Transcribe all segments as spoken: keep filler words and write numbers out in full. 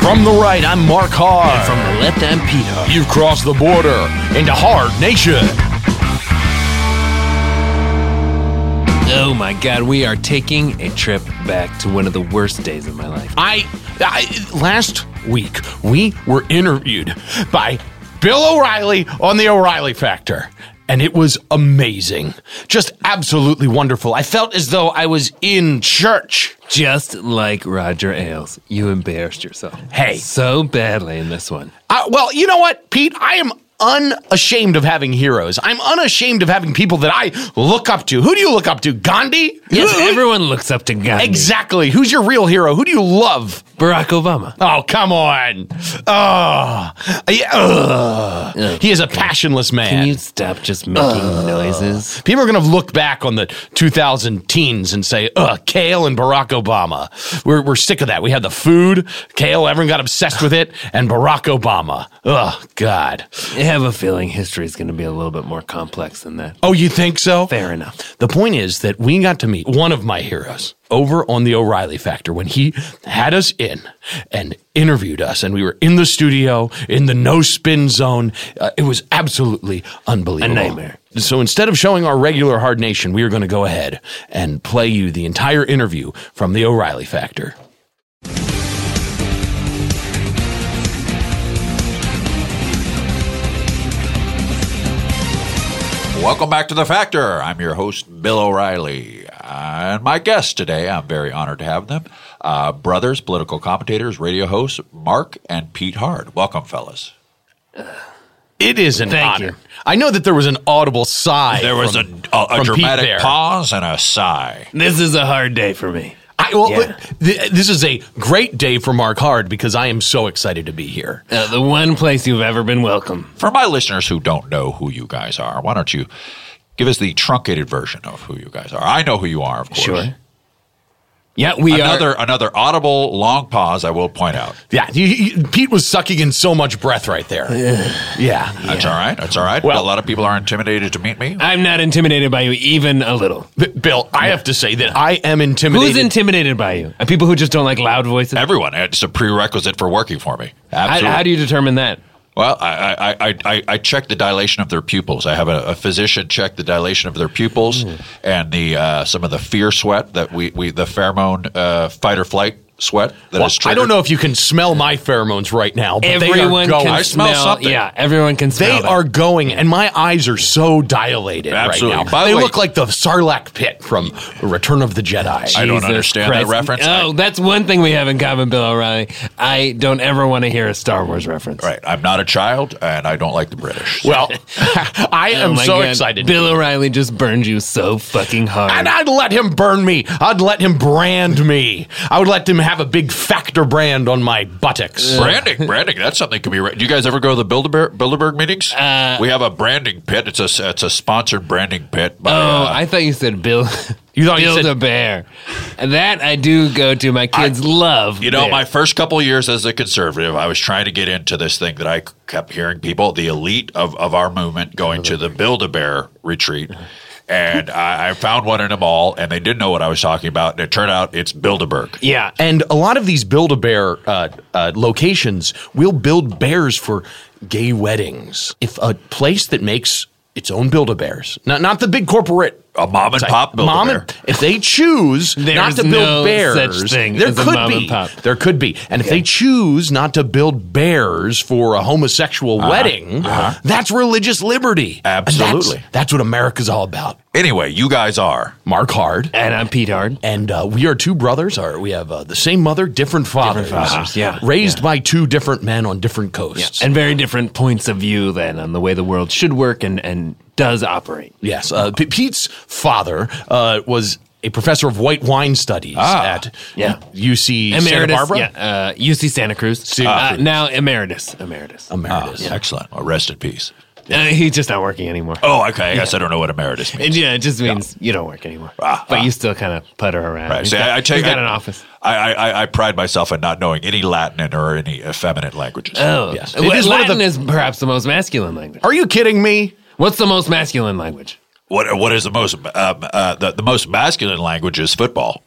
From the right, I'm Mark Hard. And from the left, I'm Pete Hard. You've crossed the border into Hard Nation. Oh my God, we are taking a trip back to one of the worst days of my life. I, I last week, we were interviewed by Bill O'Reilly on The O'Reilly Factor. And it was amazing. Just absolutely wonderful. I felt as though I was in church. Just like Roger Ailes, you embarrassed yourself. Hey. So badly in this one. Uh, well, you know what, Pete? I am unashamed of having heroes. I'm unashamed of having people that I look up to. Who do you look up to? Gandhi? Yes, Who- everyone looks up to Gandhi. Exactly. Who's your real hero? Who do you love? Barack Obama. Oh, come on. Oh, yeah, ugh. He is a passionless man. Can you stop just making noises? People are going to look back on the two thousand teens and say, ugh, Kale and Barack Obama. We're, we're sick of that. We had the food, Kale, everyone got obsessed with it, and Barack Obama. Oh, God. I have a feeling history is going to be a little bit more complex than that. Oh, you think so? Fair enough. The point is that we got to meet one of my heroes over on The O'Reilly Factor when he had us in and interviewed us, and we were in the studio in the no spin zone. Uh, it was absolutely unbelievable. A nightmare. So instead of showing our regular Hard Nation, we are going to go ahead and play you the entire interview from The O'Reilly Factor. Welcome back to The Factor. I'm your host, Bill O'Reilly. And my guests today, I'm very honored to have them, uh, brothers, political commentators, radio hosts, Mark and Pete Hard. Welcome, fellas. It is an Thank honor. you. I know that there was an audible sigh. There was from, a, a, a from Pete dramatic there. pause and a sigh. This is a hard day for me. I, well, Yeah. th- this is a great day for Mark Hard because I am so excited to be here. Uh, the one place you've ever been welcome. For my listeners who don't know who you guys are, why don't you give us the truncated version of who you guys are? I know who you are, of course. Sure. Yeah, we Another are. another audible long pause, I will point out. Yeah, you, you, Pete was sucking in so much breath right there. yeah. That's all right. That's all right. Well- a lot of people are intimidated to meet me. I'm not intimidated by you even a little. B- Bill, I have to say that I am intimidated. Who's intimidated by you? Are people who just don't like loud voices? Everyone. It's a prerequisite for working for me. How, Absolutely. how do you determine that? Well, I, I, I, I, I check the dilation of their pupils. I have a, a physician check the dilation of their pupils Mm. and the uh, some of the fear sweat that we, we the pheromone uh, fight or flight sweat that Well, is I triggered. don't know if you can smell my pheromones right now, but Everyone they are going. can I smell smell. something. Yeah, everyone can smell. They that. are going, and my eyes are so dilated Absolutely. right now. By the They way- look like the Sarlacc pit from Return of the Jedi. I don't Jesus understand Christ. that reference. Oh, that's one thing we have in common, Bill O'Reilly. I don't ever want to hear a Star Wars reference. Right. I'm not a child, and I don't like the British. Well, I Oh am my so God. excited. Bill O'Reilly just burned you so fucking hard. And I'd let him burn me. I'd let him brand me. I would let him have a big Factor brand on my buttocks. branding, branding. That's something can be. Ra- Do you guys ever go to the Bilderberg, Bilderberg meetings? Uh, we have a branding pit. It's a it's a sponsored branding pit. By, Oh, uh, I thought you said Bill. You thought you Build said- a bear. And that I do go to. My kids love. You know, bears. my first couple of years as a conservative, I was trying to get into this thing that I kept hearing people, the elite of, of our movement, going to the Build-A-Bear retreat. And I, I found one in a mall, and they didn't know what I was talking about. And it turned out it's Bilderberg. Yeah. And a lot of these Build-A-Bear uh, uh, locations will build bears for gay weddings. If a place that makes its own Build-A-Bears, not, not the big corporate A mom and It's like, pop Build-A-Bear. mom and- if they choose not There's to build no bears, such thing there as a could mom be. and pop. There could be. And if they choose not to build bears for a homosexual wedding, that's religious liberty. And Absolutely. That's, that's what America's all about. Anyway, you guys are. Mark Hard. And I'm Pete Hard. And uh, we are two brothers. Our, we have uh, the same mother, different fathers. fathers, yeah. Raised by two different men on different coasts. And very different points of view then on the way the world should work and, and does operate. Yes. Uh, P- Pete's father uh, was a professor of white wine studies Ah, at yeah. U C Santa Emeritus. Barbara. Yeah. Uh, U C Santa Cruz. Santa Uh, Cruz. now emeritus. Emeritus. Emeritus. Excellent. Well, rest in peace. Uh, he's just not working anymore. Oh, okay. I guess I don't know what emeritus means. And yeah, it just means you don't work anymore. Ah, but ah. you still kind of putter around. Right. He's See, got, I, I take he's got I- an office. I, I, I pride myself in not knowing any Latin or any effeminate languages. Oh, Yes. Well, It is one of Latin the- is perhaps the most masculine language. Are you kidding me? What's the most masculine language? What what is the most uh, uh, the, the most masculine language is football.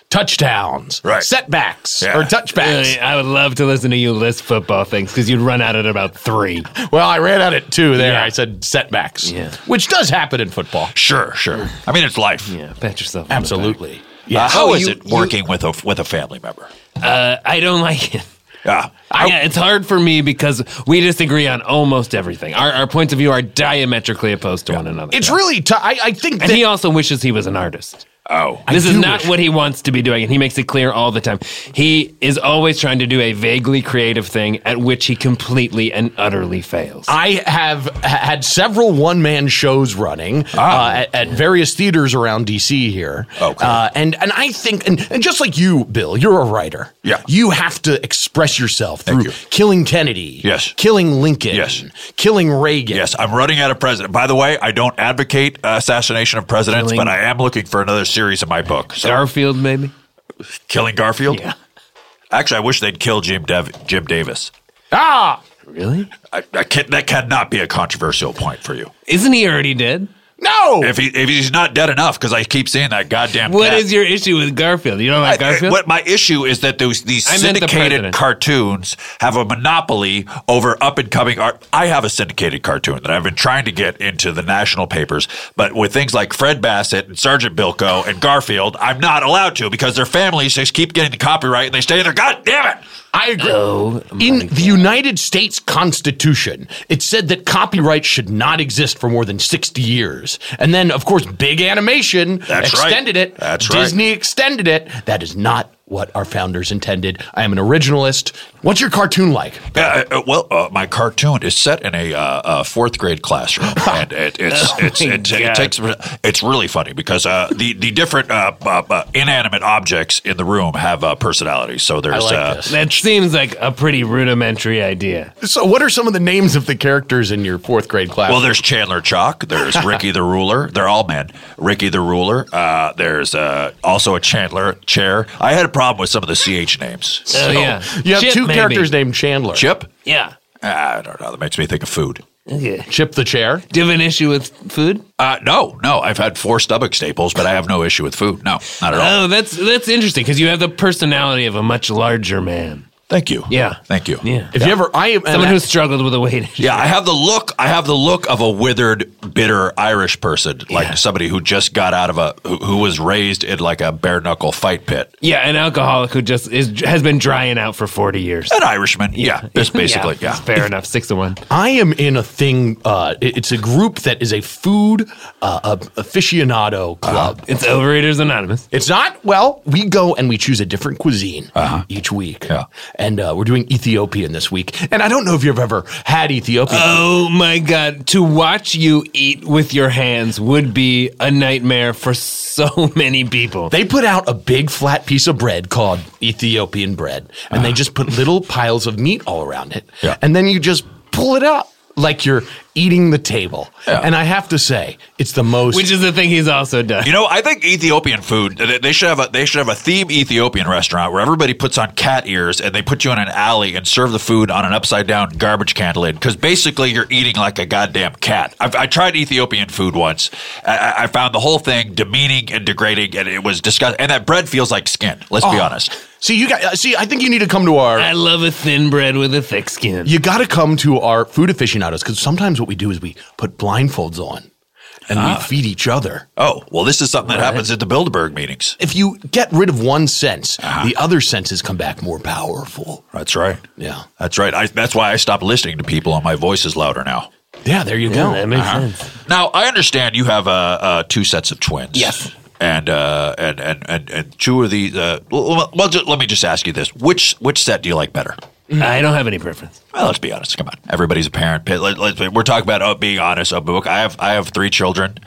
touchdowns, Right. setbacks, Yeah. or touchbacks. Really, I would love to listen to you list football things because you'd run out at about three. Well, I ran out at two there. Yeah. I said setbacks, Yeah. which does happen in football. Sure, sure. I mean, it's life. Yeah, pat yourself. on the Absolutely. Uh, Yeah. how Oh, is you- it working with a with a family member? back. Uh, I don't like it. Yeah. yeah, it's hard for me because we disagree on almost everything. Our, our points of view are diametrically opposed to one another. It's really tough. I, I think and that he also wishes he was an artist. Oh. This is do not wish- what he wants to be doing, and he makes it clear all the time. He is always trying to do a vaguely creative thing at which he completely and utterly fails. I have ha- had several one-man shows running uh, at, at various theaters around D C here. Okay. Uh, and, and I think, and, and just like you, Bill, you're a writer. Yeah. You have to express yourself through you. killing Kennedy. Yes. Killing Lincoln. Yes. Killing Reagan. Yes, I'm running out of president. By the way, I don't advocate uh, assassination of presidents, Killing- but I am looking for another series in my book. So, Garfield, maybe? killing Garfield? Yeah. Actually, I wish they'd kill Jim Dev- Jim Davis. Ah! Really? I, I can't, that cannot be a controversial point for you. Isn't he already dead? No! If he if he's not dead enough, because I keep seeing that goddamn. What cat. is your issue with Garfield? You don't like I- I- Garfield? what my issue is that those these I meant the syndicated president. cartoons have a monopoly over up and coming art. I have a syndicated cartoon that I've been trying to get into the national papers, but with things like Fred Bassett and Sergeant Bilko and Garfield, I'm not allowed to because their families just keep getting the copyright and they stay there. God damn it! I agree. Oh, In the United States Constitution, it said that copyright should not exist for more than sixty years. And then, of course, big animation That's right. extended it. That's right. Disney extended it. That is not what our founders intended. I am an originalist. What's your cartoon like? Uh, uh, well, uh, my cartoon is set in a, uh, uh fourth grade classroom, and it, it's Oh it's my it, it God. takes it's really funny because uh, the the different uh, uh, uh, inanimate objects in the room have uh, personalities. So there's like uh, this. that seems like a pretty rudimentary idea. So, what are some of the names of the characters in your fourth grade class? well, there's Chandler Chalk, there's Ricky the Ruler. They're all men. Ricky the Ruler. Uh, there's uh, also a Chandler chair. I had a problem with some of the C H names. Oh, yeah. you have Chip, two maybe. characters named Chandler. Chip. Yeah. I don't know. That makes me think of food. Okay. Chip the chair. Do you have an issue with food? Uh, no, no. I've had four stomach staples, but I have no issue with food. No, not at all. Oh, that's that's interesting because you have the personality of a much larger man. Thank you. Yeah. Thank you. Yeah. If you ever, I am Someone who's struggled with a weight issue. Yeah, I have the look. I have the look of a withered, bitter Irish person, like Yeah. somebody who just got out of a who, who was raised in like a bare knuckle fight pit. Yeah, an alcoholic who just is has been drying out for forty years. An Irishman. Yeah, just basically. Yeah. Fair enough. Six to one. I am in a thing. Uh, it- it's a group that is a food uh, a aficionado club. It's Overeaters Anonymous. It's not. Well, we go and we choose a different cuisine each week. Yeah. And uh, we're doing Ethiopian this week. And I don't know if you've ever had Ethiopian. Oh my God. To watch you eat with your hands would be a nightmare for so many people. They put out a big flat piece of bread called Ethiopian bread, and they just put little piles of meat all around it. Yeah. And then you just pull it up like you're eating the table. Yeah. And I have to say, it's the most. Which is the thing he's also done. You know, I think Ethiopian food. They they should have a they should have a theme Ethiopian restaurant where everybody puts on cat ears and they put you in an alley and serve the food on an upside down garbage can lid because basically you're eating like a goddamn cat. I've, I tried Ethiopian food once. I, I found the whole thing demeaning and degrading, and it was disgusting. And that bread feels like skin. Let's be Oh. honest. See, you got. See, I think you need to come to our. I love a thin bread with a thick skin. You got to come to our food aficionados because sometimes what we do is we put blindfolds on and we feed each other. Oh, well, this is something that happens at the Bilderberg meetings. If you get rid of one sense, the other senses come back more powerful. That's right. Yeah. That's right. I, that's why I stopped listening to people and my voice is louder now. Yeah, there you go. Yeah, that makes Uh-huh. sense. Now, I understand you have uh, uh, two sets of twins. Yes. And uh, and, and and and two of the uh, well, well just, let me just ask you this: which which set do you like better? I don't have any preference. Well, let's be honest. Come on, everybody's a parent. Let, let's, we're talking about oh, being honest. Oh, book. I have I have three children,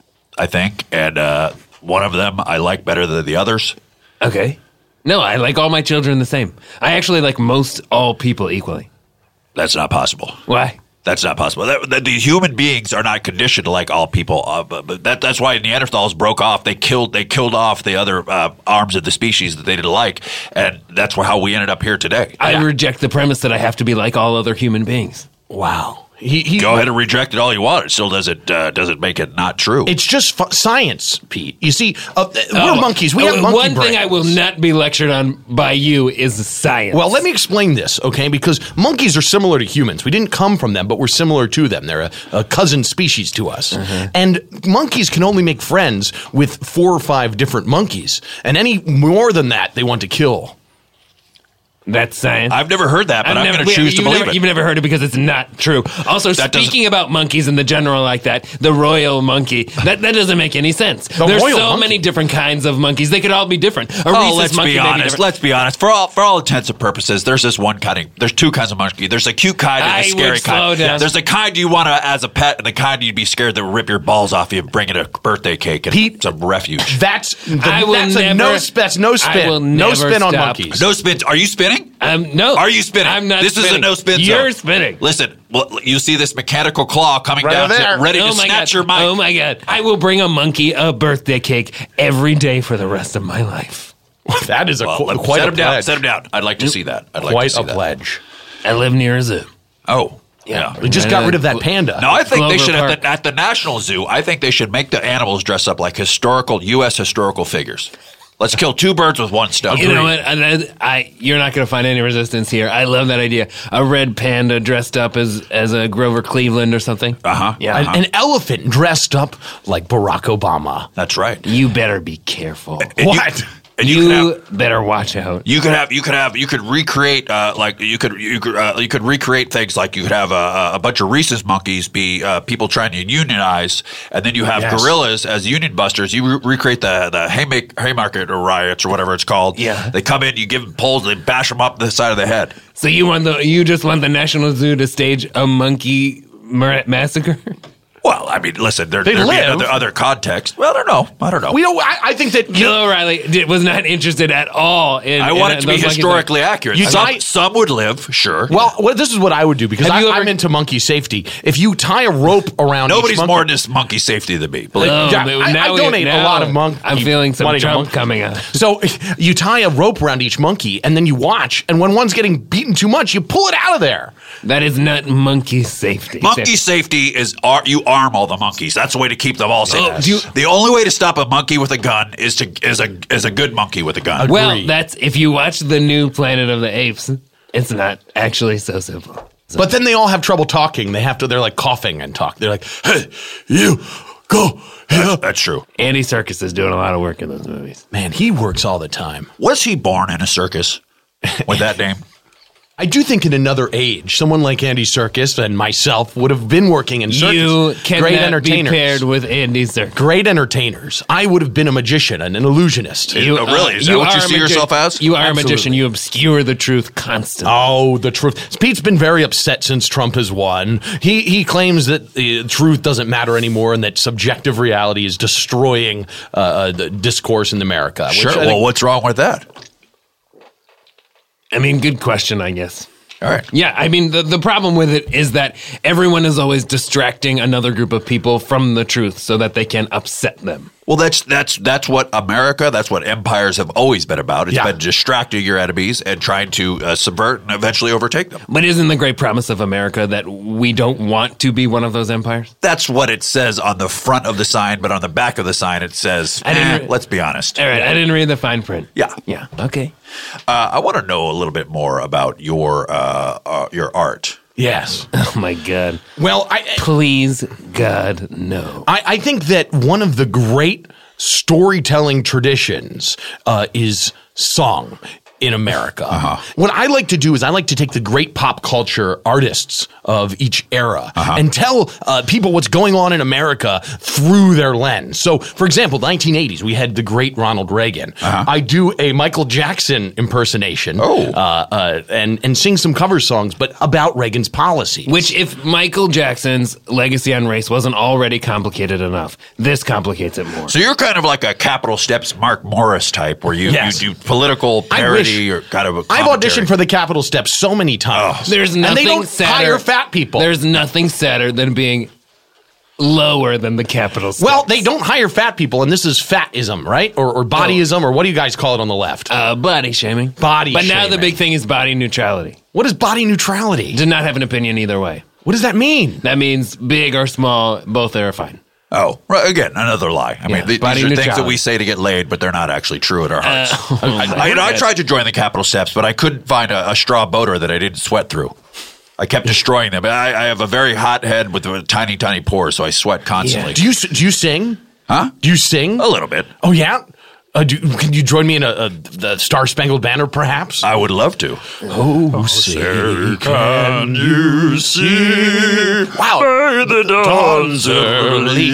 I think, and uh, one of them I like better than the others. Okay. No, I like all my children the same. I actually like most all people equally. That's not possible. Why? That's not possible. That, that these human beings are not conditioned to like all people. Uh, but, but that, that's why Neanderthals broke off. They killed. They killed off the other uh, arms of the species that they didn't like, and that's where how we ended up here today. I reject the premise that I have to be like all other human beings. Wow. He, he, Go ahead and reject it all you want. It still doesn't uh, doesn't make it not true. It's just fu- science, Pete. You see, uh, we're Oh, monkeys. We oh, have monkey One brains. thing I will not be lectured on by you is science. Well, let me explain this, okay? Because monkeys are similar to humans. We didn't come from them, but we're similar to them. They're a, a cousin species to us. Mm-hmm. And monkeys can only make friends with four or five different monkeys. And any more than that, they want to kill. That's science. I've never heard that, but I've I'm never- going to choose to you've believe never, it. You've never heard it because it's not true. Also, That doesn't- speaking about monkeys in the general like that, the royal monkey, that, that doesn't make any sense. The There's royal so monkey? many different kinds of monkeys. They could all be different. A Oh, rhesus let's monkey be may honest. different. Let's be honest. For all for all intents and purposes, there's this one kind of. There's two kinds of monkey. There's a cute kind and I a scary would kind. slow down. There's the kind you want to as a pet, and the kind you'd be scared to rip your balls off you and bring it a birthday cake and Pete- some refuge. That's the, I will that's a never- no sp- that's no I spin. will No never spin on stop. monkeys. No spin. Are you spinning? Um, no. Are you spinning? I'm not This is a spinning. no spin zone. You're spinning. Listen, well, you see this mechanical claw coming Right down, there. to, ready Oh to my snatch God. your mic. Oh my God. I will bring a monkey a birthday cake every day for the rest of my life. That is a Well, qu- let- quite set a him down. pledge. Set him down. I'd like to see that. I'd like Quite to see a that. pledge. I live near a zoo. Oh, yeah. We just got rid of that panda. No, I think they Glover should at Park. the, at the National Zoo. I think they should make the animals dress up like historical U S historical figures. Let's kill two birds with one stone. You know what? I, I, I you're not going to find any resistance here. I love that idea. A red panda dressed up as as a Grover Cleveland or something. Uh huh. Yeah. An, an elephant dressed up like Barack Obama. That's right. You better be careful. And you- What? And You, you, could have. better watch out. You could have, you could have, you could recreate, uh, like you could, you could, uh, you could recreate things like you could have a, a bunch of rhesus monkeys be uh, people trying to unionize, and then you have Yes. gorillas as union busters. You re- recreate the the Haymake, Haymarket or riots or whatever it's called. Yeah. they come in, you give them poles, they bash them up the side of the head. So you want the you just want the National Zoo to stage a monkey mar- massacre? Well, I mean, listen, there, They there'd be live. other, other context. Well, I don't know. I don't know. We don't. I, I think that Bill O'Reilly did, was not interested at all in. I in want it to be those monkeys. historically accurate. You Some, tie- some would live, sure. Well, well, this is what I would do because Have I, you ever- I'm into monkey safety. If you tie a rope around, Nobody's each monkey, more into monkey safety than me. Believe me. Oh, Yeah, but I- I now we- donate a now lot of monk- I'm feeling some money to Trump monk- coming up. So you tie a rope around each monkey, and then you watch. And when one's getting beaten too much, you pull it out of there. That is not monkey safety. Monkey safety is ar- you arm all the monkeys. That's the way to keep them all safe. Oh, do you- the only way to stop a monkey with a gun is to is a is a good monkey with a gun. Well, Agreed. that's if you watch the new Planet of the Apes, it's not actually so simple. But then they all have trouble talking. They have to. They're like coughing and talk. They're like, "Hey, you go here." That's true. Andy Serkis is doing a lot of work in those movies. Man, he works all the time. Was he born in a circus with that name? I do think in another age, someone like Andy Serkis and myself would have been working in circus. You cannot Great be entertainers. paired with Andy Serkis. Great entertainers. I would have been a magician and an illusionist. You- Oh, really? Is that what you are see a magi- yourself as? You are Absolutely. a magician. You obscure the truth constantly. Oh, the truth. Pete's been very upset since Trump has won. He he claims that the truth doesn't matter anymore and that subjective reality is destroying uh, the discourse in America. which Sure. I Well, think- what's wrong with that? I mean, good question, I guess. All right. Yeah, I mean, the, the problem with it is that everyone is always distracting another group of people from the truth so that they can upset them. Well, that's that's that's what America, that's what empires have always been about. It's Yeah. been distracting your enemies and trying to uh, subvert and eventually overtake them. But isn't the great promise of America that we don't want to be one of those empires? That's what it says on the front of the sign, but on the back of the sign it says, I didn't eh, re- let's be honest. All right, I didn't read the fine print. Yeah. Yeah, okay. Uh, I want to know a little bit more about your uh, uh, your art. yes. Oh, my God. Well, I Please, God, no. I, I think that one of the great storytelling traditions uh, is song in America. Uh-huh. What I like to do is I like to take the great pop culture artists of each era Uh-huh. and tell uh, people what's going on in America through their lens. So, for example, nineteen eighties, we had the great Ronald Reagan. Uh-huh. I do a Michael Jackson impersonation Oh. uh, uh, and, and sing some cover songs, but about Reagan's policy. Which, if Michael Jackson's legacy on race wasn't already complicated enough, this complicates it more. So you're kind of like a Capital Steps Mark Morris type where you, Yes. you do political I parody wish- or kind of a I've commentary. auditioned for the Capitol Steps so many times. There's and nothing they don't sadder. hire fat people. There's nothing sadder than being lower than the Capitol steps. Well, they don't hire fat people, and this is fatism, right? Or, or bodyism, or what do you guys call it on the left? Uh, body shaming. Body But now the shaming. big thing is body neutrality. What is body neutrality? Do not have an opinion either way. What does that mean? That means big or small, both are fine. Oh, right, again, another lie. I Yeah, mean, th- body these are things neutrality. that we say to get laid, but they're not actually true at our hearts. Uh, I, I, you know, I tried to join the Capitol steps, but I couldn't find a, a straw boater that I didn't sweat through. I kept destroying them. I, I have a very hot head with a tiny, tiny pores, so I sweat constantly. Do you do you sing? Huh? Do you sing? A little bit. Oh yeah. Uh, do, can you join me in a, a the Star Spangled Banner, perhaps? I would love to. Oh, say, can you see? Wow. By the dawn's early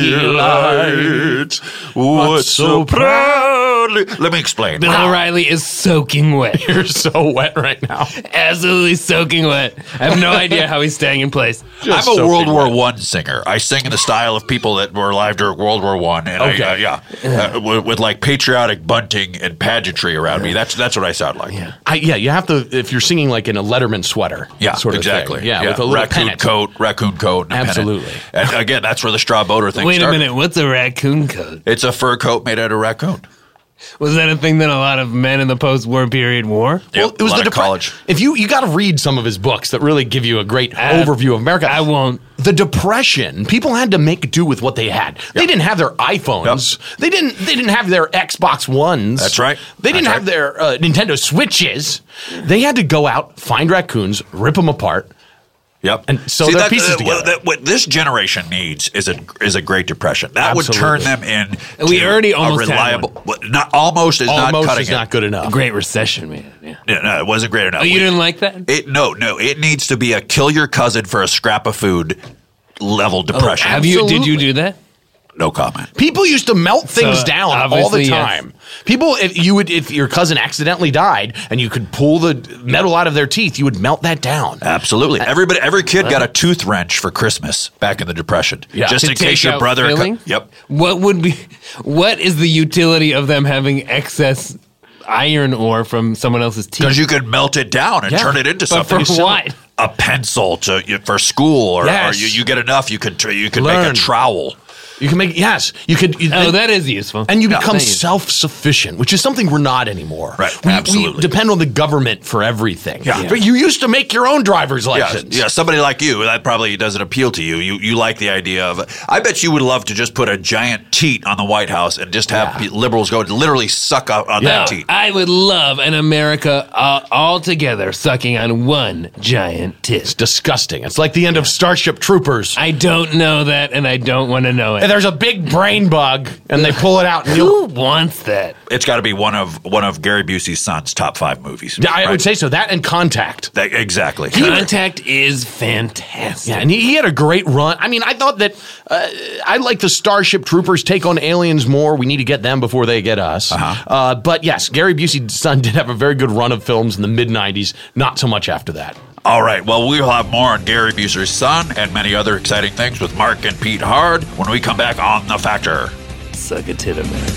light, what so proudly. Let me explain. Bill O'Reilly is soaking wet. You're so wet right now. Absolutely soaking wet. I have no idea how he's staying in place. Just I'm a soaking World War wet. One singer. I sing in the style of people that were alive during World War One, and Okay. I, uh, yeah, uh, with, with like patriotic bunting and pageantry around me. That's that's what I sound like. Yeah. I, yeah, you have to if you're singing like in a Letterman sweater. Yeah, sort of exactly. thing. Yeah, with a little raccoon pennant. coat, raccoon coat, and a Absolutely. pennant. And again, that's where the straw boater thing Wait a started. minute, what's a raccoon coat? It's a fur coat made out of raccoon. Was that a thing that a lot of men in the post-war period wore? Well, Yep, it was a lot the of depre- college. If you you got to read some of his books that really give you a great Uh, overview of America. I won't. The Depression, people had to make do with what they had. They didn't have their iPhones. They didn't. They didn't have their Xbox Ones. That's right. They didn't That's have their uh, Nintendo Switches. They had to go out, find raccoons, rip them apart. Yep, And sew their pieces uh, well, together. that, what this generation needs is a is a Great Depression. That would turn Absolutely. them in. We to already a almost had reliable. well, Not almost is not Almost cutting is it. not good enough. Great Recession, man. Yeah. Yeah, no, it wasn't great enough. Oh, you We- didn't like that? It no, no. It needs to be a kill your cousin for a scrap of food level depression. Have you? Did you Absolutely. do that? No comment. People used to melt things So, down all the obviously, yes. time. People, if you would, if your cousin accidentally died and you could pull the metal out of their teeth, you would melt that down. Absolutely. Everybody, every kid got a tooth wrench for Christmas back in the Depression. Yeah. Just To in case take your out brother. filling? Yep. What would be? What is the utility of them having excess iron ore from someone else's teeth? Because you could melt it down and Yeah. turn it into But something. for You what? sell A pencil to you- for school, or, Yes. or you, you get enough, you could tr- you could make a Learn. trowel. You can make yes, you could. You, Oh, that is useful. and you Yeah. become Thank you. self-sufficient, which is something we're not anymore. Right, We, absolutely. we depend on the government for everything. Yeah. But you used to make your own driver's Yeah, license. yeah. Somebody like you, that probably doesn't appeal to you. You you like the idea of. I bet you would love to just put a giant teat on the White House and just have Yeah. pe- liberals go literally suck out on Yeah. that teat. I would love an America uh, all together sucking on one giant tit. It's disgusting. It's like the end of Starship Troopers. I don't know that, and I don't want to know And it. there's a big brain bug, and they pull it out. And Who you'll, wants that? It's got to be one of one of Gary Busey's son's top five movies. Yeah, I right? would say so. That and Contact. That- exactly. Contact is fantastic. Yeah, and he, he had a great run. I mean, I thought that uh, I like the Starship Troopers take on aliens more. We need to get them before they get us. Uh-huh. Uh, but yes, Gary Busey's son did have a very good run of films in the mid nineties. Not so much after that. All right. Well, we'll have more on Gary Busey's son and many other exciting things with Mark and Pete Hard when we come back on The Factor. Suck a tit, America.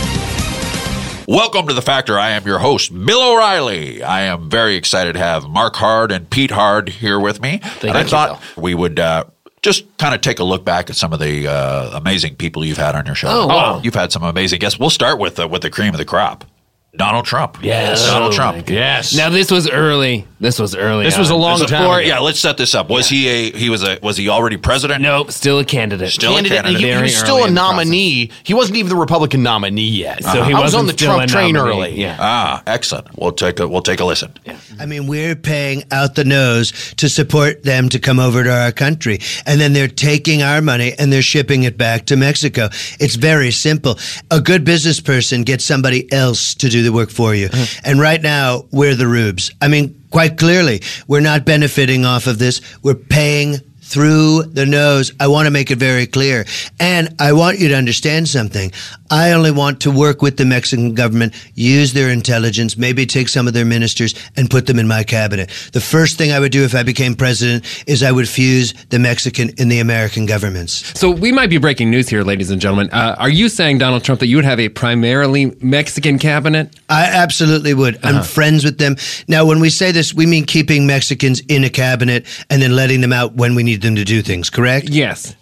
Welcome to The Factor. I am your host, Bill O'Reilly. I am very excited to have Mark Hard and Pete Hard here with me. and I you, thought we would uh, just kind of take a look back at some of the uh, amazing people you've had on your show. Oh, wow. You've had some amazing guests. We'll start with, uh, with the cream of the crop. Donald Trump. Yes. Donald Oh, Trump. my God. Yes. Now this was early. This was early. This was on. a long This is time before- ago. yeah, let's set this up. Was he a he was a was he already president? Nope, still a candidate. Still a Candidate, candidate. he, he Very was still early a in the nominee. He wasn't even the Republican nominee yet. So he I was wasn't on the still Trump a train nominee. early. Yeah. Ah, excellent. We'll take a we'll take a listen. I mean, we're paying out the nose to support them to come over to our country. And then they're taking our money and they're shipping it back to Mexico. It's very simple. A good business person gets somebody else to do the work for you. And right now, we're the rubes. I mean, quite clearly, we're not benefiting off of this. We're paying through the nose. I want to make it very clear. And I want you to understand something. I only want to work with the Mexican government, use their intelligence, maybe take some of their ministers and put them in my cabinet. The first thing I would do if I became president is I would fuse the Mexican and the American governments. So we might be breaking news here, ladies and gentlemen. Uh, are you saying, Donald Trump, that you would have a primarily Mexican cabinet? I absolutely would. I'm friends with them. Now, when we say this, we mean keeping Mexicans in a cabinet and then letting them out when we need them to do things, correct? Yes.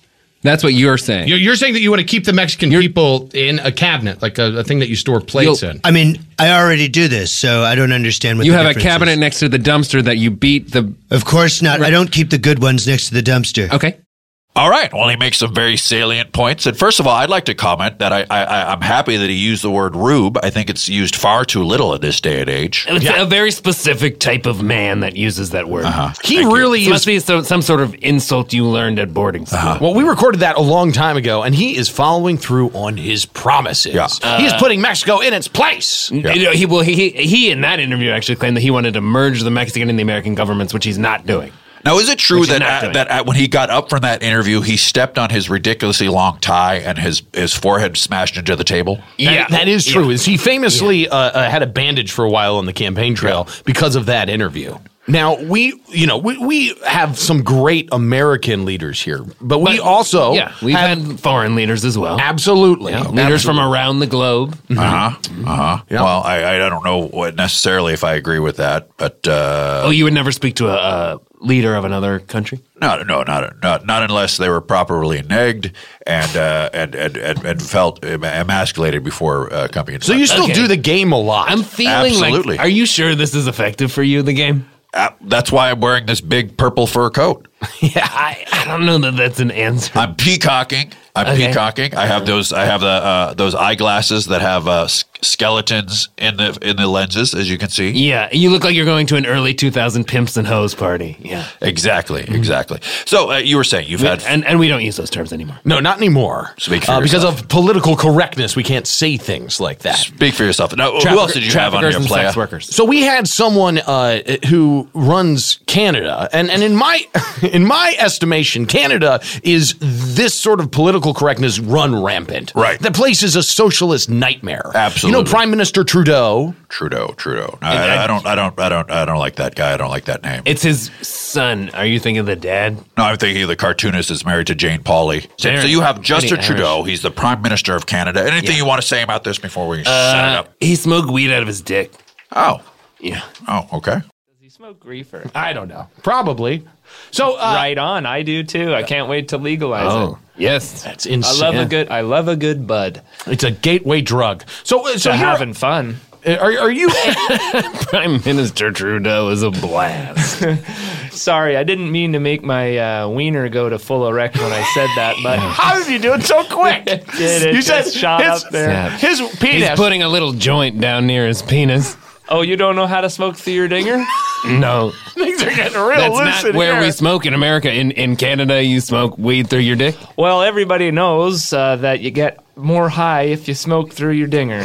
That's what you're saying. You're, you're saying that you want to keep the Mexican people in a cabinet, like a, a thing that you store plates You'll- in. I mean, I already do this, so I don't understand what You the have a difference cabinet is. next to the dumpster that you beat the. Of course not. I don't keep the good ones next to the dumpster. Okay. All right. Well, he makes some very salient points. And first of all, I'd like to comment that I, I, I'm happy that he used the word rube. I think it's used far too little in this day and age. It's a very specific type of man that uses that word. Uh-huh. He really It is. must be so, some sort of insult you learned at boarding school. Well, we recorded that a long time ago, and he is following through on his promises. Yeah. he is putting Mexico in its place. You know, He, well, he, he in that interview actually claimed that he wanted to merge the Mexican and the American governments, which he's not doing. Now, is it true Which he's that not uh, doing. that uh, when he got up from that interview, he stepped on his ridiculously long tie and his, his forehead smashed into the table? That- Yeah. that is true. Yeah. Is he famously uh, uh, had a bandage for a while on the campaign trail because of that interview. Now, we, you know, we, we have some great American leaders here, but we But, also yeah, we've have had foreign leaders as well. absolutely Yeah, leaders from absolutely. around the globe. Uh huh. Uh huh. Yeah. Well, I, I don't know what necessarily if I agree with that, but uh, Oh, you would never speak to a, a leader of another country? no, no, not not not unless they were properly negged and uh, and, and, and and felt em- emasculated before uh, coming into. So you still Okay. do the game a lot. I'm feeling Absolutely. like, are you sure this is effective for you, the game? Uh, that's why I'm wearing this big purple fur coat. Yeah, I, I don't know that that's an answer. I'm peacocking. I'm Okay. peacocking. I have those. I have the uh, those eyeglasses that have uh, s- skeletons in the in the lenses, as you can see. Yeah, you look like you're going to an early two thousand pimps and hoes party. Yeah. Exactly. Exactly. So uh, you were saying you've had. And, and we don't use those terms anymore. no, not anymore. Speak for uh, because yourself. of political correctness, we can't say things like that. Speak for yourself. Now, who else did you have on Traffickers your and play? sex workers. So we had someone uh, who runs Canada, and, and in my in my estimation, Canada is this sort of political correctness run rampant. Right. The place is a socialist nightmare. Absolutely. You know, Prime Minister Trudeau. Trudeau. Trudeau. I, I, I don't. I don't. I don't. I don't like that guy. I don't like that name. It's his son. Are you thinking of the dad? No, I'm thinking of the cartoonist is married to Jane Pauley. So, Very- so you have Justin pretty Trudeau. He's the Prime Minister of Canada. Anything Yeah. you want to say about this before we set it Uh, up? he smoked weed out of his dick. Oh. Yeah. Oh. Okay. You smoke reefer. I don't know. Probably. So uh, Right on. I do too. I can't wait to legalize it. Oh, yes. that's I insane. love a good. I love a good bud. It's a gateway drug. So, uh, so To you're- having fun. are, are you? Prime Minister Trudeau is a blast. Sorry, I didn't mean to make my uh, wiener go to full erect when I said that, but How did you do it so quick? Did it you just shot his, up there. His He's penis. putting a little joint down near his penis. oh, you don't know how to smoke through your dinger? No, Things are getting real that's loose not in where here. we smoke in America. In in Canada, you smoke weed through your dick. Well, everybody knows uh, that you get more high if you smoke through your dinger.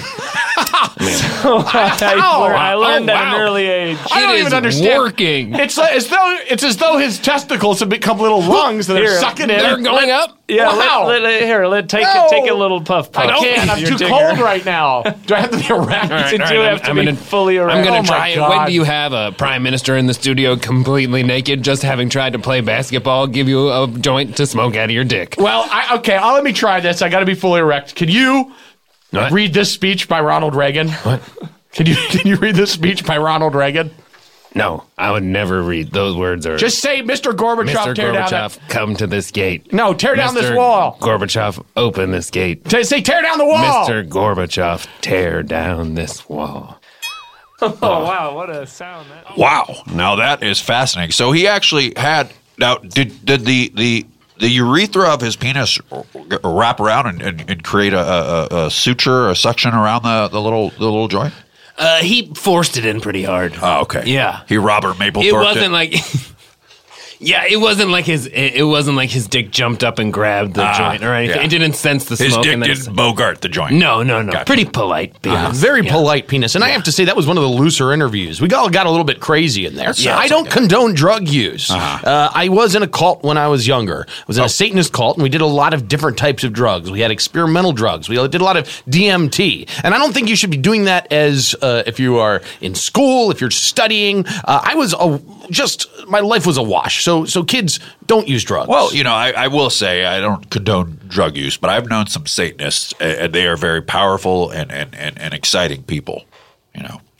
So I, lear- I learned Oh, at an wow. early age. I don't It even is understand. working. It's like, as though it's as though his testicles have become little lungs that are Here, sucking in. They're going up. Yeah, Wow. let, let, here, let take No. take a little puff puff. I can't. I'm Your too dinger. cold right now. Do I have to be erect? All right, You all do right, have I'm- to I'm be gonna- fully erect. I'm going Oh to my try it. God. When do you have a prime minister in the studio completely naked, just having tried to play basketball, give you a joint to smoke out of your dick? Well, I, okay. I'll let me try this. I got to be fully erect. Can you What? read this speech by Ronald Reagan? What? Can you can you read this speech by Ronald Reagan? No, I would never read those words. Or Just say, Mister Gorbachev, Mister tear down Gorbachev, that. come to this gate. No, tear down this Mister wall. Gorbachev, open this gate. T- say, tear down the wall. Mister Gorbachev, tear down this wall. Oh wow, what a sound that. Wow. Now that is fascinating. So he actually had. Now, did did the the the urethra of his penis wrap around and, and, and create a, a, a suture, a suction around the, the little the little joint? Uh, he forced it in pretty hard. Oh, okay. Yeah. He Robert Mapplethorpe. It wasn't like. Yeah, it wasn't like his. It it wasn't like his dick jumped up and grabbed the Ah, joint or anything. yeah. It didn't sense the his smoke. dick and then it- didn't bogart the joint. No, no, no. Gotcha. Pretty polite. Penis. Very Yeah. polite penis. And I have to say, that was one of the looser interviews. We all got a little bit crazy in there. Yeah, I don't condone drug use. Uh-huh. Uh, I was in a cult when I was younger. I was in a Satanist cult, and we did a lot of different types of drugs. We had experimental drugs. We did a lot of D M T. And I don't think you should be doing that as uh, if you are in school, if you're studying. Uh, I was a, just, my life was a wash. So, so kids, don't use drugs. Well, you know, I, I will say I don't condone drug use, but I've known some Satanists, and they are very powerful and, and, and, and exciting people. You know,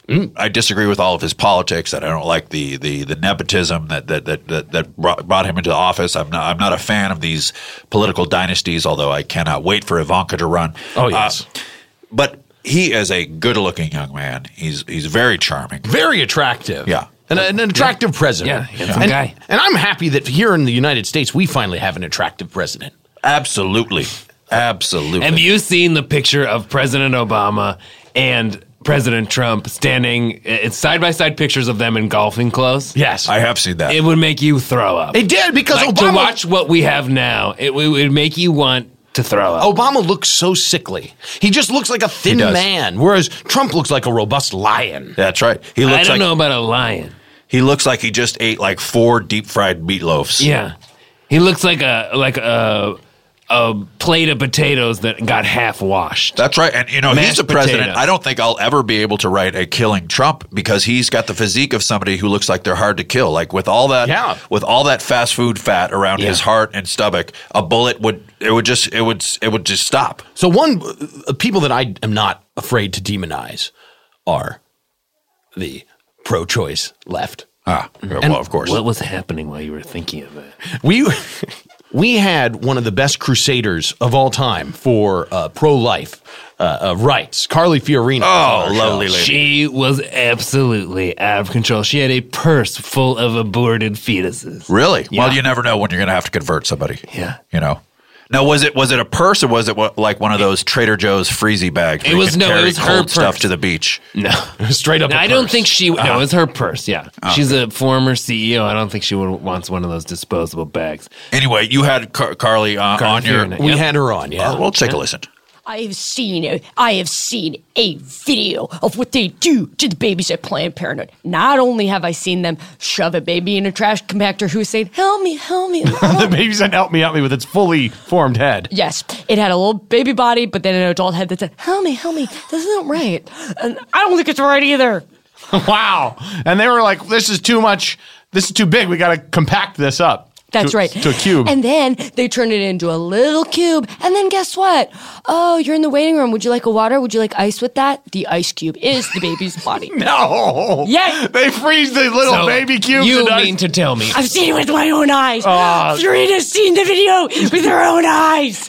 Mm. I disagree with all of his politics, and I don't like the the, the nepotism that that that that, that brought, brought him into office. I'm not I'm not a fan of these political dynasties, although I cannot wait for Ivanka to run. Oh yes, uh, but he is a good-looking young man. He's he's very charming, very attractive. Yeah. And an attractive yeah. president. Yeah, handsome and, guy. And I'm happy that here in the United States we finally have an attractive president. Absolutely, absolutely. Have you seen the picture of President Obama and President Trump standing? It's side by side pictures of them in golfing clothes. Yes, I have seen that. It would make you throw up. It did because like, Obama to watch what we have now. It, it would make you want to throw up. Obama looks so sickly. He just looks like a thin does. man, whereas Trump looks like a robust lion. That's right. He looks I don't like know about a lion. he looks like he just ate like four deep fried meatloafs. Yeah, he looks like a like a a plate of potatoes that got half washed. That's right. And, you know, Mashed he's a president. potatoes. I don't think I'll ever be able to write a killing Trump because he's got the physique of somebody who looks like they're hard to kill. Like with all that, Yeah. with all that fast food fat around Yeah. his heart and stomach, a bullet would, it would just, it would, it would just stop. So one uh, people that I am not afraid to demonize are the pro-choice left. Ah, well, of course. What was happening while you were thinking of that? We we had one of the best crusaders of all time for uh, pro-life uh, uh, rights, Carly Fiorina. Oh, lovely lady. She was absolutely out of control. She had a purse full of aborted fetuses. Really? Yeah. Well, you never know when you're going to have to convert somebody. Yeah. You know? Now, was it was it a purse or was it what, like one of those Trader Joe's freezy bags? where It you was- can no, it carry was her cold stuff purse. to the beach. No. Straight up. No, a I don't purse. think she. Uh-huh. No, it was her purse. Yeah, Oh, she's a former C E O. I don't think she would, wants one of those disposable bags. Anyway, you had Car- Carly uh, Carly on your. Fiorina, We Yep. had her on. Yeah. Uh, we'll take a listen. I have seen a, I have seen a video of what they do to the babies at Planned Parenthood. Not only have I seen them shove a baby in a trash compactor who's saying, help me, help me. The baby said, "Help me, help me," with its fully formed head. Yes, it had a little baby body, but then an adult head that said, help me, help me. This isn't right. And I don't think it's right either. Wow. And they were like, "This is too much. This is too big. We got to compact this up." That's to, right. To a cube. And then they turned it into a little cube. And then guess what? Oh, you're in the waiting room. Would you like a water? Would you like ice with that? The ice cube is the baby's body. no. Yeah. They freeze the little So, baby cubes. You and ice- mean to tell me? I've seen it with my own eyes. Uh, Serena's seen the video with her own eyes.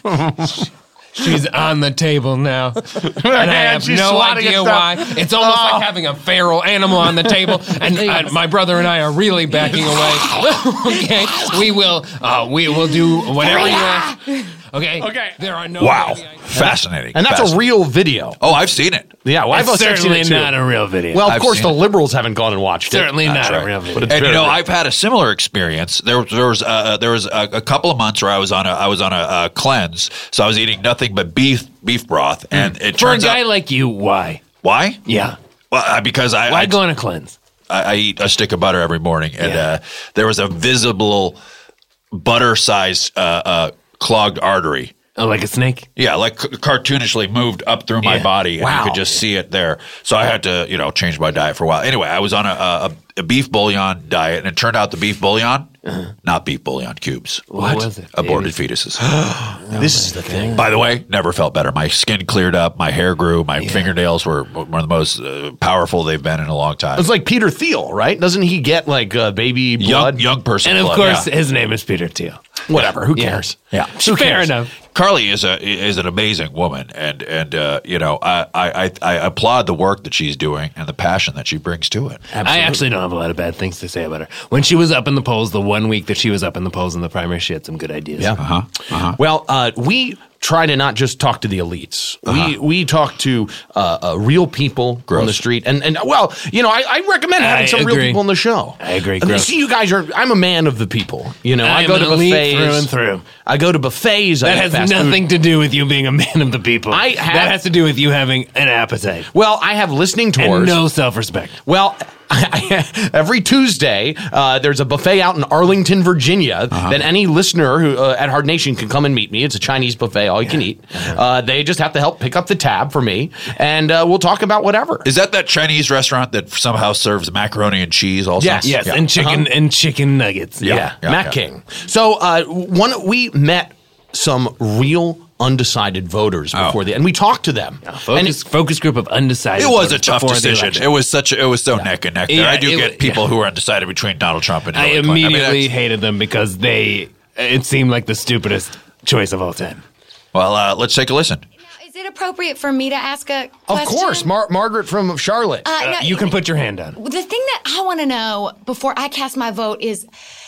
She's on the table now, and I have she's no swatting idea at why. stuff. It's almost Oh. like having a feral animal on the table, and uh, my brother and I are really backing away. Okay, we will. Uh, we will do whatever you ask. Okay. Okay. There are no. Wow. baby ideas. Fascinating. And that's a Fascinating. real video. Oh, I've seen it. Yeah, well, I've It's I've seen certainly it too. not a real video. Well, of I've course, seen the it. liberals haven't gone and watched certainly it. not right. a real video. But it's And you very know, real. I've had a similar experience. There, was- there was uh, there was a, a couple of months where I was on a I was on a, uh cleanse, so I was eating nothing but beef beef broth, and it For a turns guy out like you, why? why? Yeah. Well, uh, because I Why I, go on a cleanse? I I eat a stick of butter every morning, and Yeah. uh, there was a visible butter-sized uh, uh, clogged artery. Oh, like a snake? Yeah, like c- cartoonishly moved up through my Yeah. body, and Wow. you could just see it there. So I had to, you know, change my diet for a while. Anyway, I was on a, a, a beef bouillon diet, and it turned out the beef bouillon, not beef bouillon cubes. What was it? Aborted fetuses. This is the thing. By the way, never felt better. My skin cleared up, my hair grew, my fingernails were one of the most uh, powerful they've been in a long time. It's like Peter Thiel, right? Doesn't he get like uh, baby young blood? young person, And of blood, course, yeah. his name is Peter Thiel. Whatever. Who Yeah. cares? Yeah. Who Fair cares? enough. Carly is a is an amazing woman, and and uh, you know I, I I applaud the work that she's doing and the passion that she brings to it. I actually don't have a lot of bad things to say about her. When she was up in the polls, the one week that she was up in the polls in the primary, she had some good ideas. Yeah. Uh huh. Uh huh. Well, uh, we try to not just talk to the elites. We we talk to uh, uh, real people on Gross. the street, and and well, you know, I, I recommend having I some real agree. people on the show. I agree, I mean, gross. see, you guys are. I'm a man of the people. You know, I, I go am to an elite buffets through and through. I go to buffets. I That eat has fast nothing food. to do with you being a man of the people. I have- that has to do with you having an appetite Well, I have listening tours. and no self-respect. Well, every Tuesday, uh, there's a buffet out in Arlington, Virginia. That any listener who uh, at Hard Nation can come and meet me. It's a Chinese buffet, all you can eat. Uh, they just have to help pick up the tab for me, and uh, we'll talk about whatever. Is that that Chinese restaurant that somehow serves macaroni and cheese? Also, Yes. Yes, Yeah. and chicken and chicken nuggets. Yeah, Yeah. yeah, Matt yeah. King. So uh, one, we met some real undecided voters Oh. before the, and we talked to them. Focus, and focus group of undecided. It was a voters tough before the decision. election. It was such. A, it was so neck and neck. There. Yeah, I do it get wa- people yeah. who are undecided between Donald Trump and I Hillary Clinton. I mean, immediately that's- hated them because they. It seemed like the stupidest choice of all time. well, uh, let's take a listen. Is it appropriate for me to ask a of question? course, Mar- Margaret from Charlotte. Uh, Uh, no, you can put your hand down. The thing that I want to know before I cast my vote is,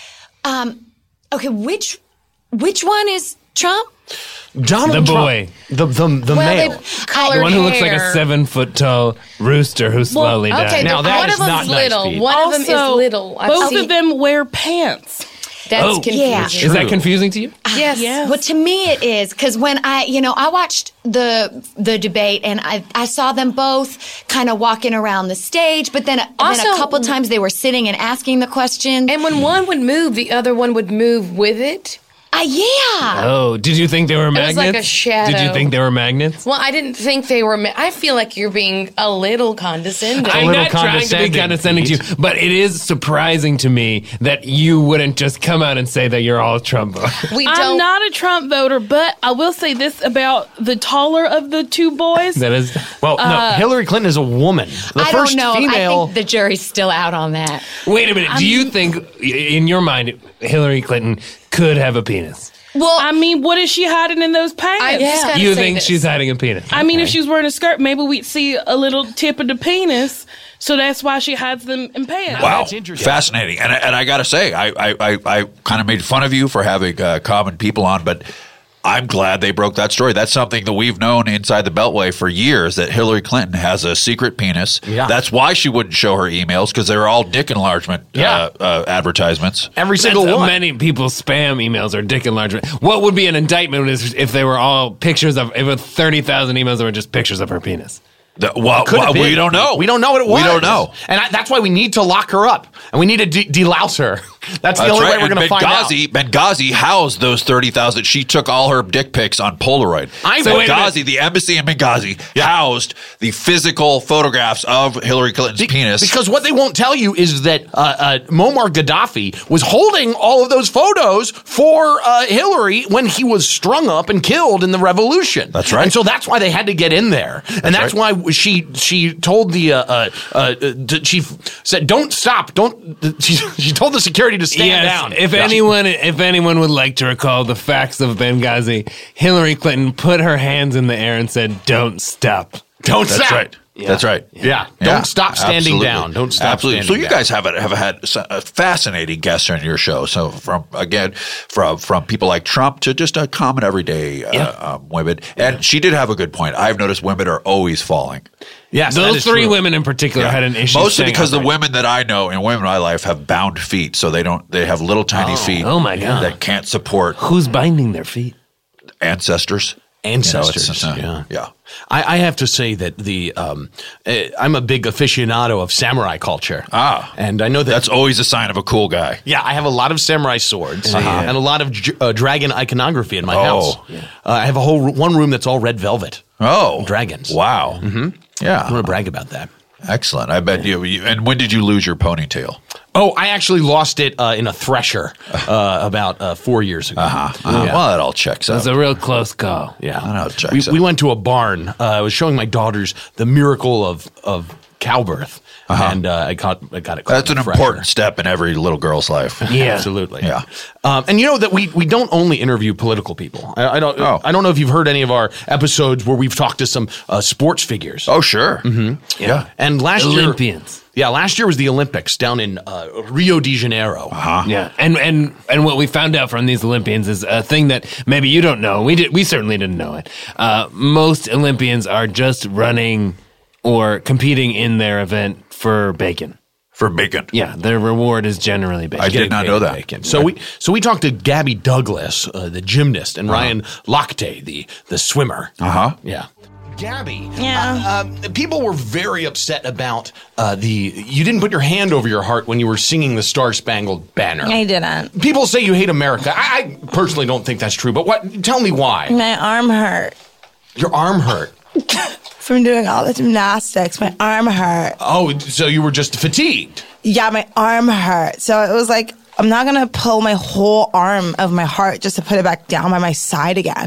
um, okay, which which one is Trump? Donald The Trump, boy. the the the Well, male. they've The colored one who looks like a hair. seven foot tall rooster who slowly okay, died. Now, that one is of them's not nice, little. Pete. One of them Also, is little. I've Both seen- of them wear pants. That's Oh. confusing. Yeah. Is that confusing to you? Yes. Yes. Well, to me it is because when I, you know, I watched the the debate and I I saw them both kind of walking around the stage, but then, then Also- a couple times they were sitting and asking the question. And when one would move, the other one would move with it. Uh, yeah. Oh, did you think they were was magnets? like a shadow. Did you think they were magnets? Well, I didn't think they were. Ma- I feel like you're being a little condescending. I'm little not trying to be condescending, condescending to you, but it is surprising to me that you wouldn't just come out and say that you're all Trump. we I'm don't. not a Trump voter, but I will say this about the taller of the two boys. that is. Well, no, Hillary Clinton is a woman. The I first don't know. female. I think the jury's still out on that. Wait a minute. Do you think, in your mind, Hillary Clinton could have a penis? Well, I mean, what is she hiding in those pants? I just gotta You say think this. she's hiding a penis? I mean, if she was wearing a skirt, maybe we'd see a little tip of the penis. So that's why she hides them in pants. Wow, That's interesting. fascinating. And I- and I got to say, I I, I, I kind of made fun of you for having uh, common people on, but I'm glad they broke that story. That's something that we've known inside the Beltway for years, that Hillary Clinton has a secret penis. Yeah. That's why she wouldn't show her emails, because they were all dick enlargement Yeah. uh, uh, advertisements. Every single That's- one. Many people's spam emails are dick enlargement. What would be an indictment is if they were all pictures of, if it thirty thousand emails that were just pictures of her penis. The- well, Could have well, we been. don't know. We don't know what it was. We don't know. And I, that's why we need to lock her up. And we need to de- delouse her. That's the That's only right. way we're And going to find out. Benghazi, Benghazi housed those thirty thousand. She took all her dick pics on Polaroid. I- so wait a Benghazi, the embassy in Benghazi, housed the physical photographs of Hillary Clinton's Be- penis. Because what they won't tell you is that uh, uh, Muammar Gaddafi was holding all of those photos for uh, Hillary when he was strung up and killed in the revolution. That's right. And so that's why they had to get in there. And that's right. why she she told the uh, uh, uh, d- she f- said, "Don't stop, don't." She, she told the security to stand Yes, down. if Yeah. anyone, if anyone would like to recall the facts of Benghazi, Hillary Clinton put her hands in the air and said, "Don't stop." don't That's stop. right. That's right. Yeah. Yeah, Don't stop standing absolutely. down. Don't stop Absolutely. standing So you down. guys have have had s- a fascinating guests on your show. So from again from from people like Trump to just a common everyday uh, Yeah. um, women. And she did have a good point. I've noticed women are always falling. Yes, that Those is three true. women in particular had an issue. Mostly staying because the upright. women that I know and women in my life have bound feet, so they don't. They have little tiny feet. Oh, my God. That can't support Who's binding their feet? ancestors. Ancestors, You know, it's, uh, yeah. yeah. I, I have to say that the um, uh, I'm a big aficionado of samurai culture. Ah. and I know that That's always a sign of a cool guy. yeah, I have a lot of samurai swords and a lot of j- uh, dragon iconography in my Oh. house. Uh, I have a whole r- one room that's all red velvet. Oh, Dragons. Wow. Mm-hmm. I Yeah. want to brag about that. Excellent. I bet you, you. And when did you lose your ponytail? Oh, I actually lost it uh, in a thresher uh, about uh, four years ago. Uh-huh. Uh-huh. Yeah. Well, that all checks out. It's a real close call. Yeah, I know, it checks we, out. we went to a barn. Uh, I was showing my daughters the miracle of of cowbirth, and uh, I caught I got it. caught That's in an a fresher. important step in every little girl's life. Yeah. Absolutely. Yeah. Um, and you know that we we don't only interview political people. I, I don't. Oh. I don't know if you've heard any of our episodes where we've talked to some uh, sports figures. Oh, sure. Mm-hmm. Yeah. And last year, Olympians. yeah, last year was the Olympics down in uh, Rio de Janeiro. Uh-huh. Yeah, and and and what we found out from these Olympians is a thing that maybe you don't know. We did. We certainly didn't know it. Uh, most Olympians are just running or competing in their event for bacon. For bacon. Yeah, their reward is generally bacon. I did not know that. Bacon. So we so we talked to Gabby Douglas, uh, the gymnast, and Ryan Lochte, the the swimmer. Uh huh. Yeah. Gabby, Yeah. uh, uh, people were very upset about uh, the. You didn't put your hand over your heart when you were singing the Star Spangled Banner. I didn't. People say you hate America. I, I personally don't think that's true, but what? Tell me why. My arm hurt Your arm hurt. from doing all the gymnastics. My arm hurt. Oh, so you were just fatigued. Yeah, my arm hurt. So it was like, I'm not going to pull my whole arm of my heart just to put it back down by my side again.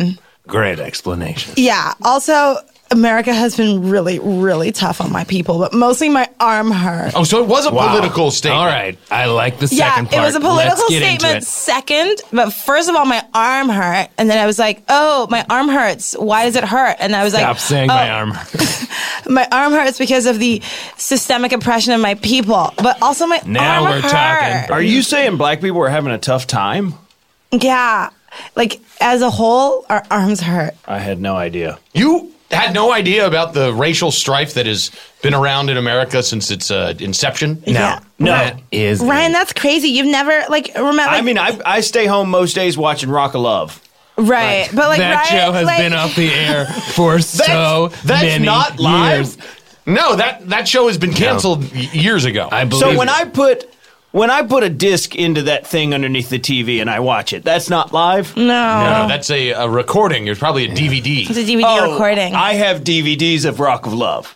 Great explanation. Yeah. Also, America has been really, really tough on my people, but mostly my arm hurt. Oh, so it was a Wow. political statement. All right. I like the Yeah, second part. it was a political Let's get into statement it. second, but first of all, my arm hurt, and then I was like, "Oh, my arm hurts. Why does it hurt?" And I was Stop like, saying oh, my arm. my arm hurts because of the systemic oppression of my people, but also my Now arm we're hurt. talking. Are you saying black people are having a tough time? Yeah, like as a whole, our arms hurt. I had no idea. You had no idea about the racial strife that has been around in America since its uh, inception? Yeah. No. That is Ryan, that's crazy. You've never like remember. I mean, I, I stay home most days watching Rock of Love. right, but like that Ryan, show has like, been off the air for so that's many not live? years. No, that, that show has been canceled y- years ago. I believe So when it. I put when I put a disc into that thing underneath the T V and I watch it, that's not live. No, no, that's a, a recording. It's probably a D V D. it's a D V D Oh, recording. I have D V Ds of Rock of Love.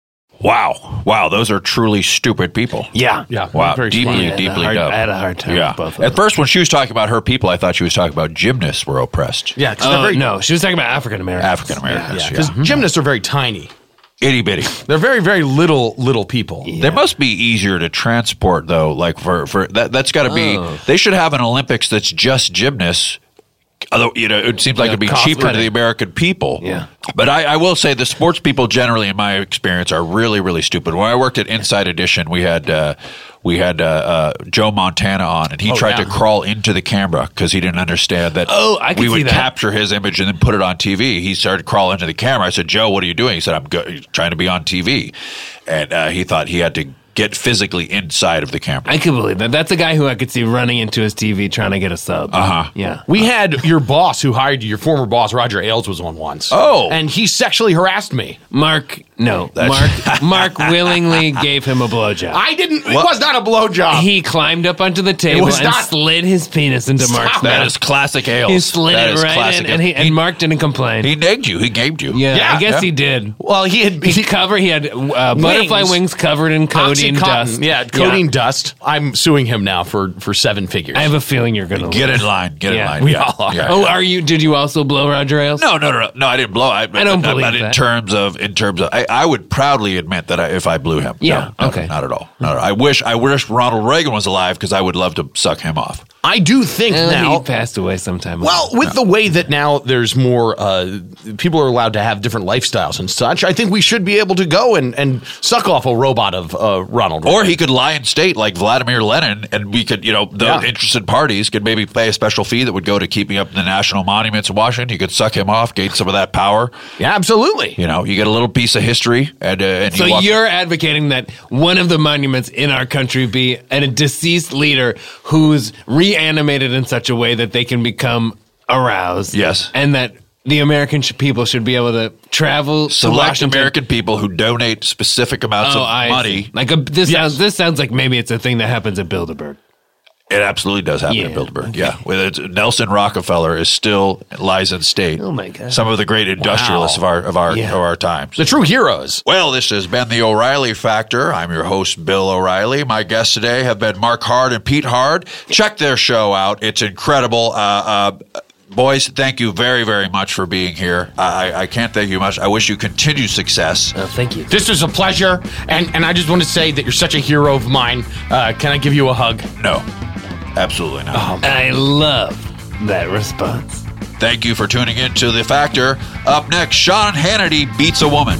Wow. Wow. Those are truly stupid people. Yeah. Yeah, Wow. very Deeply, smart. I had a deeply hard- dumb. I had a hard time Yeah. with both of At them. first, when she was talking about her people, I thought she was talking about gymnasts were oppressed. Yeah, 'cause they're Oh, very, no, she was talking about African Americans. African Americans. yeah, Yeah. 'cause gymnasts are very tiny. Itty bitty. They're very, very little, little people. They must be easier to transport, though. Like for for that, that's got to be. Oh. They should have an Olympics that's just gymnasts. Although you know, it seems like Yeah, it'd be cost cheaper to cutting. the American people. Yeah. But I, I will say the sports people generally, in my experience, are really, really stupid. When I worked at Inside Edition, we had uh, we had uh, uh, Joe Montana on, and he Oh, tried yeah. to crawl into the camera because he didn't understand that. Oh, I could we see would that. capture his image and then put it on T V. He started to crawl into the camera. I said, "Joe, what are you doing?" He said, "I'm go- trying to be on T V," and uh, he thought he had to get physically inside of the camera. I could believe that. That's a guy who I could see running into his T V trying to get a sub. Uh-huh. Yeah. We had your boss who hired you, your former boss, Roger Ailes, was on once. Oh. And he sexually harassed me. Mark, no. That's- Mark Mark willingly gave him a blowjob. I didn't, it was not a blowjob. He climbed up onto the table was and not- slid his penis into Stop Mark's it. That mouth. is classic Ailes. He slid That it is right classic in, and, he, Ailes. and Mark didn't complain. He nagged you. He gamed you. yeah, Yeah. I guess Yeah. he did. well, he had He covered. He had uh, butterfly Wings. wings covered in codeine Oxycontin. dust. Yeah, codeine dust. I'm suing him now for, for seven figures. I have a feeling you're gonna Get lose. in line. Get in Yeah, line. we yeah. all are. Yeah, Oh, yeah. are you? Did you also blow Roger Ailes? No, no, no, no, no. I didn't blow. I, I don't but, believe but in that. terms of, in terms of, I, I would proudly admit that I, if I blew him. Yeah, No, no, okay. Not at all. Not at all. I wish, I wish Ronald Reagan was alive because I would love to suck him off. I do think Uh, now. he passed away sometime. Well, ago. with the way that now there's more, uh, people are allowed to have different lifestyles and such, I think we should be able to go and, and suck off a robot of uh, Ronald Reagan. Or he could lie in state like Vladimir Lenin, and we could, you know, the Yeah. interested parties could maybe pay a special fee that would go to keeping up the national monuments in Washington. You could suck him off, gain some of that power. Yeah, absolutely. You know, you get a little piece of history, and, uh, and So you walk- you're advocating that one of the monuments in our country be a deceased leader who's reanimated in such a way that they can become aroused. Yes. And that the American sh- people should be able to travel to select Washington. American people who donate specific amounts Oh, of I money. see. Like a, this Yes. sounds this sounds like maybe it's a thing that happens at Bilderberg. It absolutely does happen in Yeah. Bilderberg. Yeah, with it, Nelson Rockefeller is still lies in state. Oh, my God. Some of the great industrialists of our of our Yeah. of our times. The true heroes. Well, this has been the O'Reilly Factor. I'm your host, Bill O'Reilly. My guests today have been Mark Hard and Pete Hard. Check their show out; it's incredible. Uh, uh, boys, thank you very, very much for being here. I, I can't thank you much. I wish you continued success. Oh, thank you. This was a pleasure, and, and I just want to say that you're such a hero of mine. Uh, can I give you a hug? No, absolutely not. I love that response. Thank you for tuning in to The Factor. Up next, Sean Hannity beats a woman.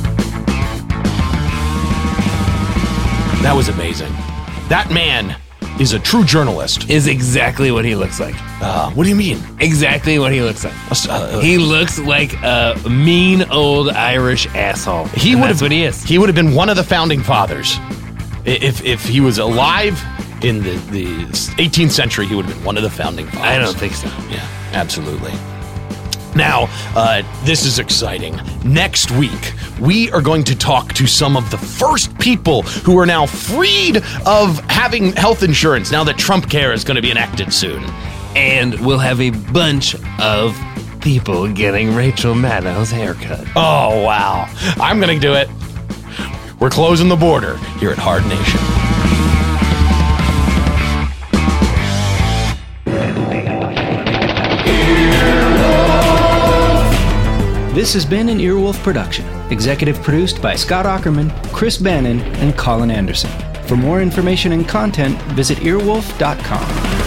That was amazing. That man is a true journalist. Is exactly what he looks like. Uh, what do you mean? Exactly what he looks like. Uh, He looks like a mean old Irish asshole. He And would that's have what he is. He would have been one of the founding fathers. I- If if he was alive in the, the eighteenth century, he would have been one of the founding fathers. I don't think so. Yeah, absolutely. Now, uh, this is exciting. Next week, we are going to talk to some of the first people who are now freed of having health insurance now that Trump Care is going to be enacted soon. And we'll have a bunch of people getting Rachel Maddow's haircut. Oh, wow. I'm going to do it. We're closing the border here at Hard Nation. This has been an Earwolf production, executive produced by Scott Ackerman, Chris Bannon, and Colin Anderson. For more information and content, visit earwolf dot com.